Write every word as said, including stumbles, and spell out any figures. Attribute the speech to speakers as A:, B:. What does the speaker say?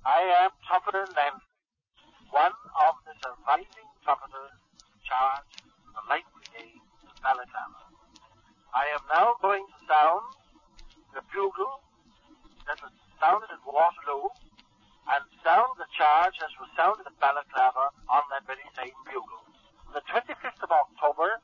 A: I am Trumpeter Landry, one of the surviving trumpeters charged to the Light Brigade of Balaclava. I am now going to sound the bugle that was sounded at Waterloo and sound the charge as was sounded at Balaclava on that very same bugle. On the twenty-fifth of October,